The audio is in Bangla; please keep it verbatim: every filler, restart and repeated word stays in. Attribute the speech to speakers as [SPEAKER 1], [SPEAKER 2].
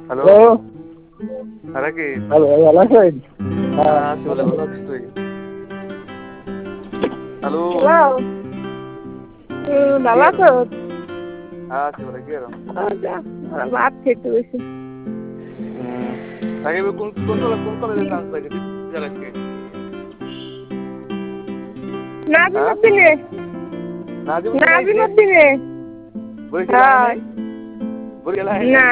[SPEAKER 1] হ্যালো
[SPEAKER 2] হ্যালো
[SPEAKER 1] আরে কি
[SPEAKER 2] হ্যালো ভালো আছেন?
[SPEAKER 1] হ্যাঁ চলে ভালো আছিস তুই হ্যালো
[SPEAKER 3] হ্যালো হুম ভালো আছো?
[SPEAKER 1] হ্যাঁ চলে কি এরকম
[SPEAKER 3] আচ্ছা ভাত খেতে বসে
[SPEAKER 1] আগে কোন কোন কলেজ কোন কলেজে চান্স লাগে আজকে হ্যাঁ
[SPEAKER 3] নাজিমুদ্দিনে
[SPEAKER 1] নাজিমুদ্দিন আইছে
[SPEAKER 3] নাজিমুদ্দিনে
[SPEAKER 1] বরিশাল আয়
[SPEAKER 3] হ্যাঁ
[SPEAKER 1] নাই বরিশাল আয়
[SPEAKER 3] না
[SPEAKER 1] নাই